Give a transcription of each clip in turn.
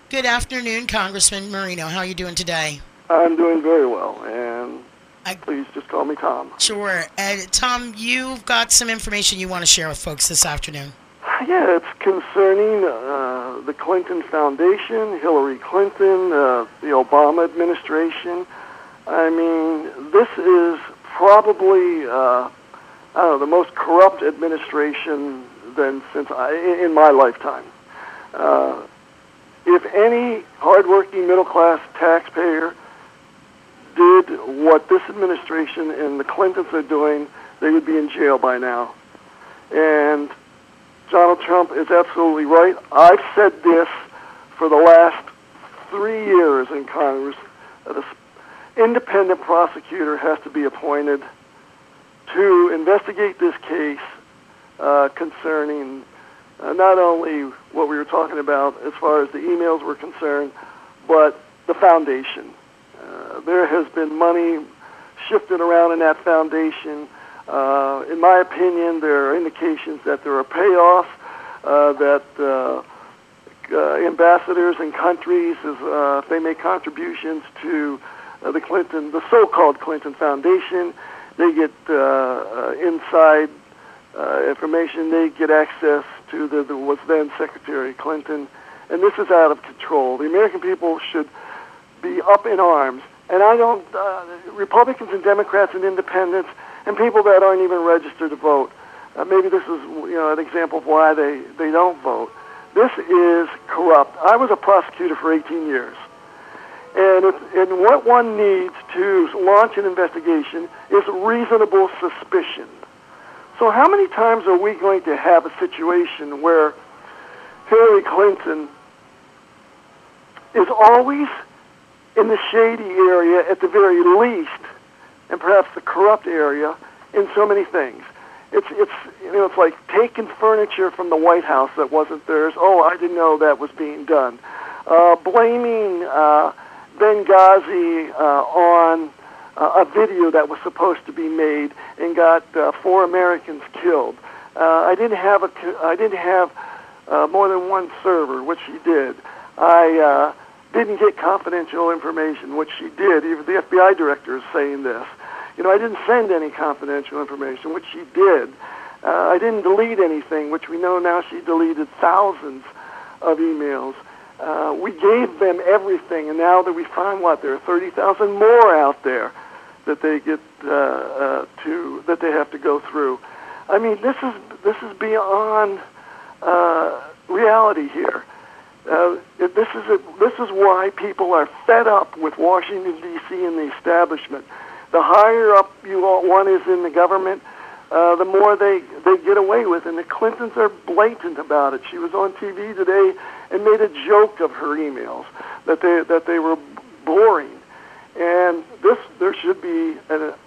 Good afternoon, Congressman Marino. How are you doing today? I'm doing very well, and I please just call me Tom. Sure. Tom, you've got some information you want to share with folks this afternoon. Yeah, it's concerning the Clinton Foundation, Hillary Clinton, the Obama administration. I mean, this is probably, I don't know, the most corrupt administration in my lifetime. Uh, if any hardworking middle-class taxpayer did what this administration and the Clintons are doing, they would be in jail by now. And Donald Trump is absolutely right. I've said this for the last 3 years in Congress that an independent prosecutor has to be appointed to investigate this case concerning not only what we were talking about as far as the emails were concerned, but the foundation. There has been money shifted around in that foundation. In my opinion, there are indications that there are payoffs, that ambassadors and countries, if they make contributions to the so-called Clinton Foundation, they get inside information. They get access to the was then Secretary Clinton, and this is out of control. The American people should be up in arms. And I don't, Republicans and Democrats and independents and people that aren't even registered to vote, maybe this is an example of why they don't vote. This is corrupt. I was a prosecutor for 18 years. And what one needs to launch an investigation is reasonable suspicion. So how many times are we going to have a situation where Hillary Clinton is always in the shady area at the very least, and perhaps the corrupt area in so many things? It's like taking furniture from the White House that wasn't theirs. Oh, I didn't know that was being done. Blaming Benghazi on a video that was supposed to be made and got 4 Americans killed. I didn't have more than one server, which she did. I didn't get confidential information, which she did. Even the FBI director is saying this. I didn't send any confidential information, which she did. I didn't delete anything, which we know now she deleted thousands of emails. We gave them everything, and now that we find there are 30,000 more out there that they get that they have to go through. I mean, this is beyond reality here. This is why people are fed up with Washington, D.C. and the establishment. The higher up one is in the government, the more they get away with. And the Clintons are blatant about it. She was on TV today and made a joke of her emails, that they were boring. And there should be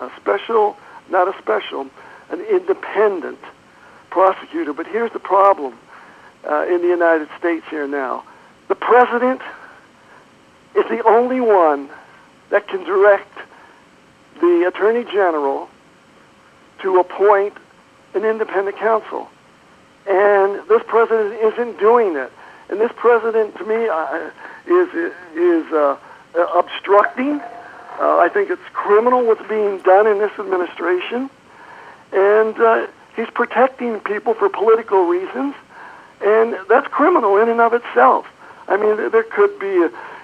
an independent prosecutor. But here's the problem in the United States here now. The president is the only one that can direct the Attorney General to appoint an independent counsel. And this president isn't doing it. And this president, to me, is obstructing. I think it's criminal what's being done in this administration. And he's protecting people for political reasons. And that's criminal in and of itself. I mean, there could be,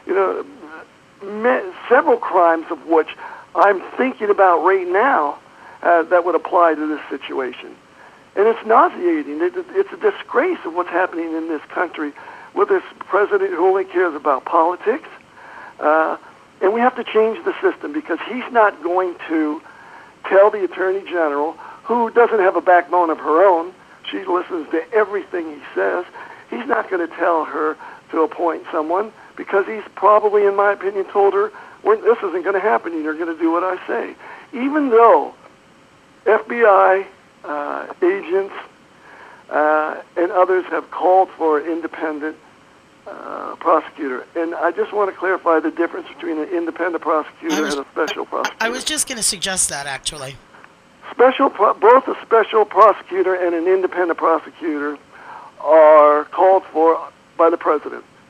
several crimes of which I'm thinking about right now that would apply to this situation. And it's nauseating. It's a disgrace of what's happening in this country with this president who only cares about politics. And we have to change the system because he's not going to tell the Attorney General, who doesn't have a backbone of her own. She listens to everything he says. He's not going to tell her to appoint someone because he's probably, in my opinion, told her, this isn't going to happen. You're going to do what I say. Even though FBI agents and others have called for an independent prosecutor. And I just want to clarify the difference between an independent prosecutor and a special prosecutor. I was just going to suggest that, actually. Both a special prosecutor and an independent prosecutor are called for by the president.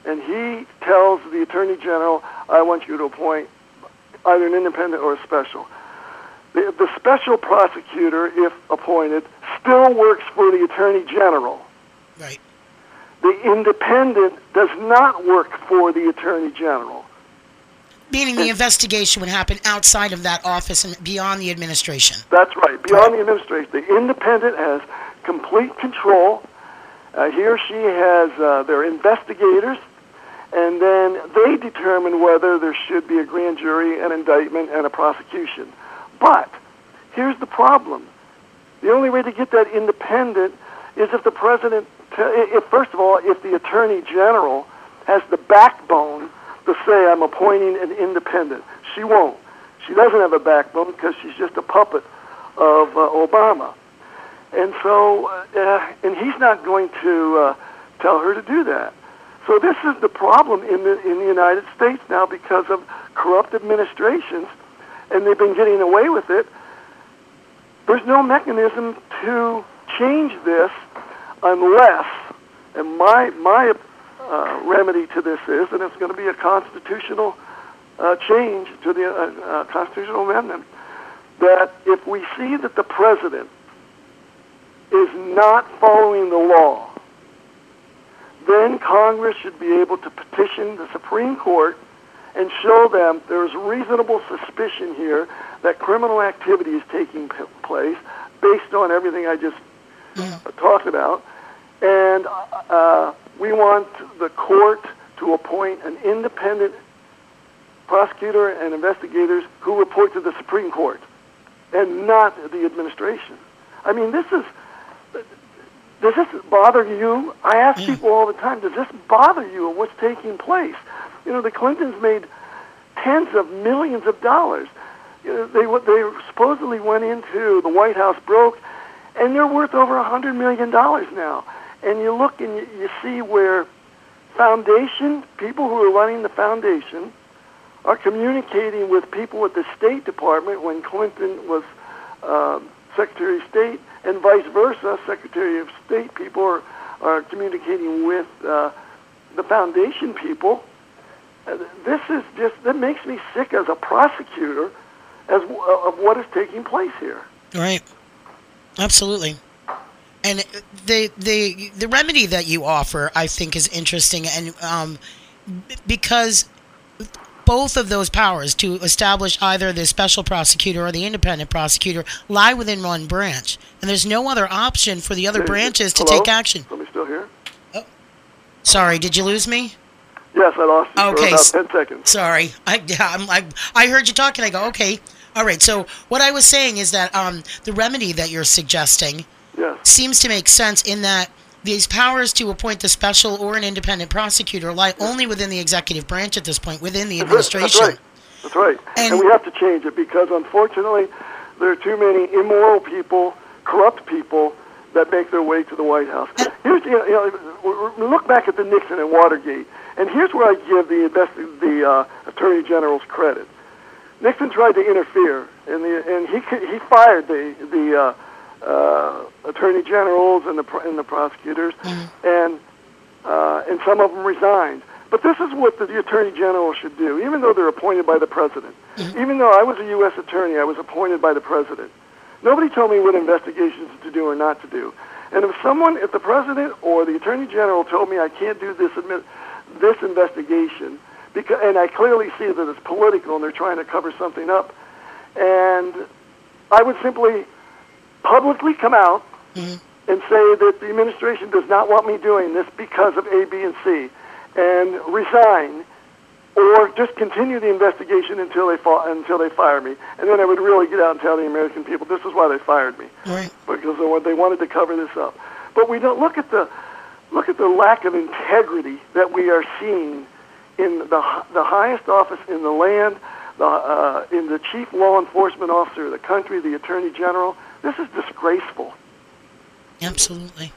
and he tells the Attorney General, I want you to appoint either an independent or a special. The special prosecutor, if appointed, still works for the Attorney General. Right. The independent does not work for the Attorney General. Meaning the investigation would happen outside of that office and beyond the administration. That's right, beyond the administration. The independent has complete control. He or she has their investigators, and then they determine whether there should be a grand jury, an indictment, and a prosecution. But here's the problem. The only way to get that independent is if the president, first of all, if the Attorney General has the backbone to say, I'm appointing an independent. She won't. She doesn't have a backbone because she's just a puppet of Obama. And so, and he's not going to tell her to do that. So this is the problem in the United States now because of corrupt administrations, and they've been getting away with it. There's no mechanism to change this unless, and my remedy to this is, and it's going to be a constitutional change to the constitutional amendment, that if we see that the president is not following the law, then Congress should be able to petition the Supreme Court and show them there's reasonable suspicion here that criminal activity is taking place based on everything I just talked about. And we want the court to appoint an independent prosecutor and investigators who report to the Supreme Court and not the administration. I mean, does this bother you? I ask people all the time, does this bother you of what's taking place? You know, the Clintons made tens of millions of dollars. You know, they supposedly went into the White House broke, and they're worth over $100 million now. And you look and you see where people who are running the foundation are communicating with people at the State Department when Clinton was Secretary of State, and vice versa. Secretary of State people are communicating with the foundation people. This is that makes me sick as a prosecutor of what is taking place here. Right. Absolutely. And the remedy that you offer, I think, is interesting, and because both of those powers to establish either the special prosecutor or the independent prosecutor lie within one branch, and there's no other option for the other branches to take action. Somebody still here? Oh. Sorry, did you lose me? Yes, I lost you for about 10 seconds. Sorry, I heard you talking. I go, okay, all right. So what I was saying is that the remedy that you're suggesting seems to make sense in that these powers to appoint the special or an independent prosecutor lie only within the executive branch at this point, within the administration. That's right. And we have to change it because, unfortunately, there are too many immoral people, corrupt people that make their way to the White House. Here's, look back at the Nixon and Watergate, and here's where I give the Attorney General's credit. Nixon tried to interfere, and he fired the attorney generals and the prosecutors, and some of them resigned. But this is what the attorney general should do, even though they're appointed by the president. Even though I was a U.S. attorney, I was appointed by the president. Nobody told me what investigations to do or not to do. And if the president or the attorney general told me I can't do this investigation, and I clearly see that it's political and they're trying to cover something up, and I would simply publicly come out and say that the administration does not want me doing this because of A, B, and C, and resign, or just continue the investigation until they fire me. And then I would really get out and tell the American people this is why they fired me, because they wanted to cover this up. But we don't look at the lack of integrity that we are seeing in the highest office in the land, in the chief law enforcement officer of the country, the attorney general. This is disgraceful. Absolutely.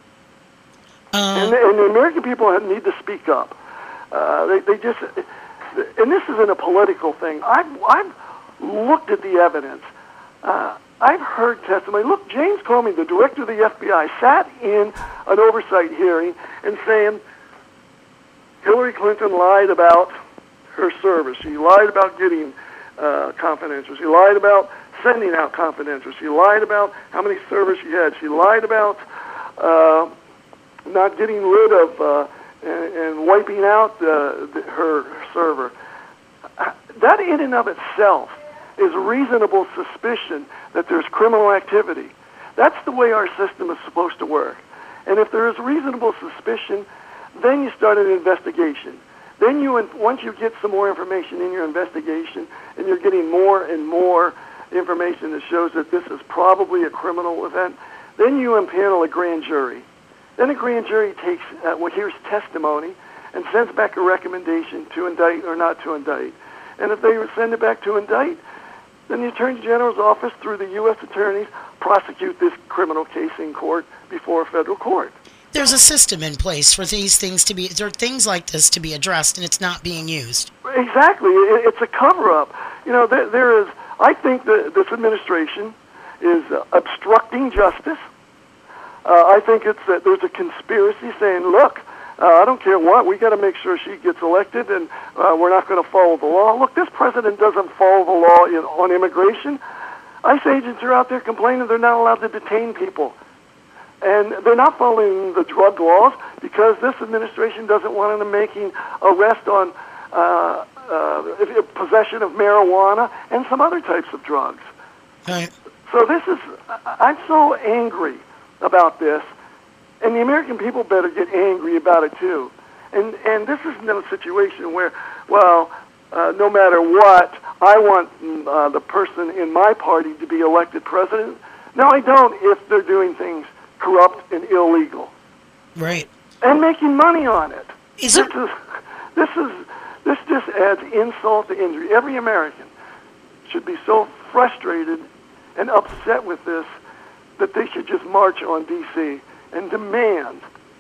And the American people need to speak up. They just, and this isn't a political thing. I've looked at the evidence. I've heard testimony. Look, James Comey, the director of the FBI, sat in an oversight hearing and saying, Hillary Clinton lied about her service. She lied about getting confidential. She lied about sending out confidential. She lied about how many servers she had. She lied about not getting rid of and wiping out her server. That in and of itself is reasonable suspicion that there's criminal activity. That's the way our system is supposed to work. And if there is reasonable suspicion, then you start an investigation. Then once you get some more information in your investigation, and you're getting more and more information that shows that this is probably a criminal event, then you impanel a grand jury. Then a grand jury takes hears testimony and sends back a recommendation to indict or not to indict. And if they send it back to indict, then the Attorney General's office, through the U.S. attorneys, prosecute this criminal case in court before a federal court. There's a system in place for these things there are things like this to be addressed, and it's not being used. Exactly. It's a cover-up. You know, there is, I think that this administration is obstructing justice. I think there's a conspiracy saying, look, I don't care what, we got to make sure she gets elected, and we're not going to follow the law. Look, this president doesn't follow the law on immigration. ICE agents are out there complaining they're not allowed to detain people. And they're not following the drug laws because this administration doesn't want them making arrest on possession of marijuana and some other types of drugs. Right. So I'm so angry about this, and the American people better get angry about it too. And this is no situation where, well, no matter what, I want the person in my party to be elected president. No, I don't if they're doing things corrupt and illegal. Right. And making money on it. This just adds insult to injury. Every American should be so frustrated and upset with this that they should just march on D.C. and demand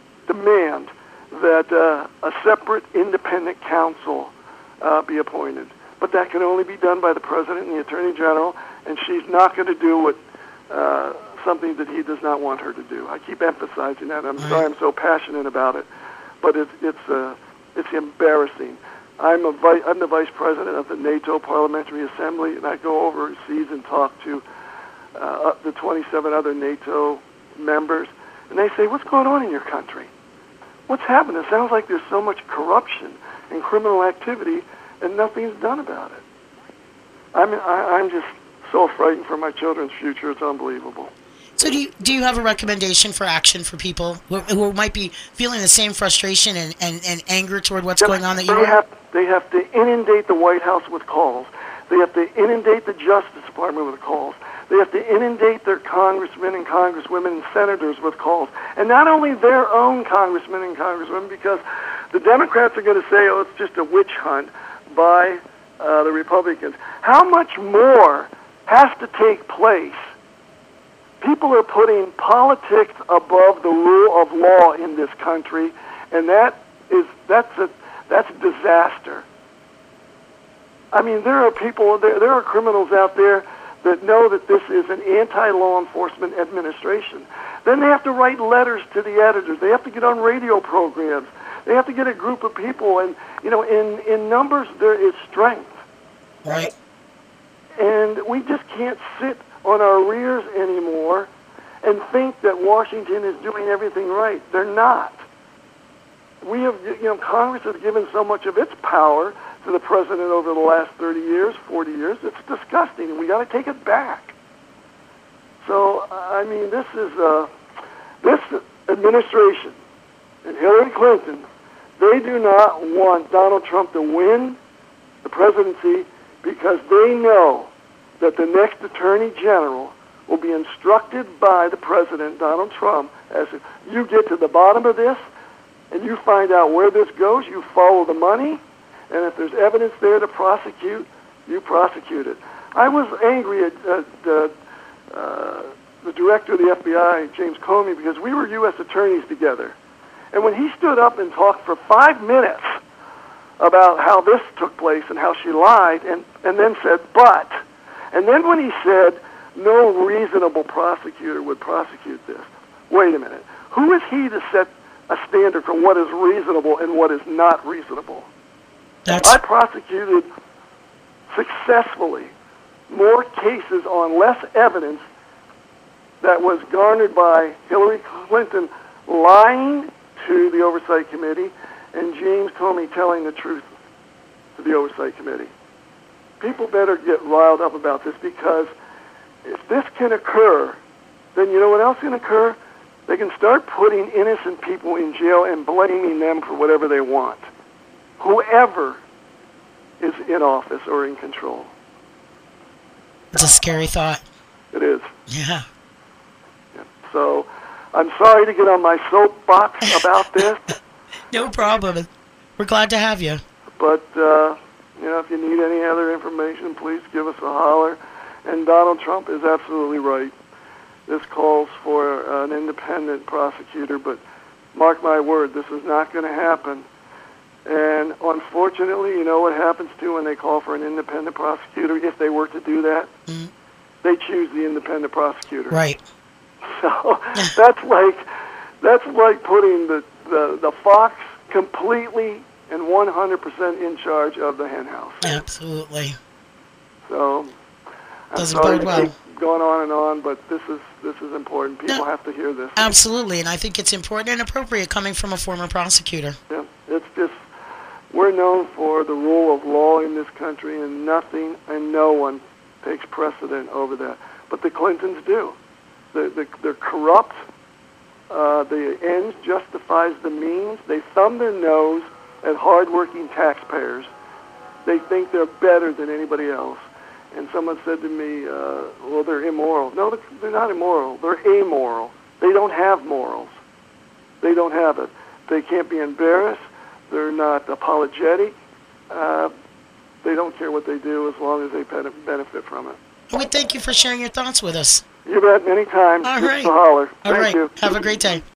that a separate independent counsel be appointed. But that can only be done by the President and the Attorney General, and she's not going to do what something that he does not want her to do. I keep emphasizing that. I'm sorry I'm so passionate about it, but it's embarrassing. I'm the vice president of the NATO Parliamentary Assembly, and I go overseas and talk to the 27 other NATO members, and they say, "What's going on in your country? What's happened? It sounds like there's so much corruption and criminal activity, and nothing's done about it." I'm just so frightened for my children's future. It's unbelievable. So do you have a recommendation for action for people who might be feeling the same frustration and anger toward what's going on that you are? They have to inundate the White House with calls. They have to inundate the Justice Department with calls. They have to inundate their congressmen and congresswomen and senators with calls. And not only their own congressmen and congresswomen, because the Democrats are going to say, oh, it's just a witch hunt by the Republicans. How much more has to take place? People are putting politics above the rule of law in this country, and that's disaster. I mean, there are criminals out there that know that this is an anti-law enforcement administration. Then they have to write letters to the editors. They have to get on radio programs. They have to get a group of people, and in numbers there is strength. Right. And we just can't sit on our rears anymore and think that Washington is doing everything right. They're not. We have, Congress has given so much of its power to the president over the last 30 years, 40 years. It's disgusting, and we got to take it back. So, I mean, this administration and Hillary Clinton, they do not want Donald Trump to win the presidency because they know that the next Attorney General will be instructed by the President, Donald Trump, as you get to the bottom of this and you find out where this goes, you follow the money, and if there's evidence there to prosecute, you prosecute it. I was angry at the director of the FBI, James Comey, because we were U.S. attorneys together. And when he stood up and talked for 5 minutes about how this took place and how she lied, and then said, but, and then when he said, no reasonable prosecutor would prosecute this. Wait a minute. Who is he to set a standard for what is reasonable and what is not reasonable. That's I prosecuted successfully more cases on less evidence that was garnered by Hillary Clinton lying to the Oversight Committee and James Comey telling the truth to the Oversight Committee. People better get riled up about this, because if this can occur, then you know what else can occur? They can start putting innocent people in jail and blaming them for whatever they want. Whoever is in office or in control. it's a scary thought. It is. Yeah. So I'm sorry to get on my soapbox about this, No problem. We're glad to have you. but if you need any other information, please give us a holler. And Donald Trump is absolutely right. This calls for an independent prosecutor, but mark my word, this is not going to happen. And unfortunately, you know what happens too when they call for an independent prosecutor, if they were to do that? Mhm. They choose the independent prosecutor. Right. So that's like putting the fox completely and 100% in charge of the hen house. Absolutely. So I'm Doesn't sorry bode to well. keep going on and on, but this is important. People No. have to hear this. Absolutely, and I think it's important and appropriate coming from a former prosecutor. Yeah, it's just, we're known for the rule of law in this country, and nothing and no one takes precedent over that. But the Clintons do. They're corrupt. The ends justifies the means. They thumb their nose at hardworking taxpayers. They think they're better than anybody else. And someone said to me, well, they're immoral. No, they're not immoral. They're amoral. They don't have morals. They don't have it. They can't be embarrassed. They're not apologetic. They don't care what they do as long as they benefit from it. And we thank you for sharing your thoughts with us. You bet, anytime. All Just right. a holler. All Thank right. you. Have a great day.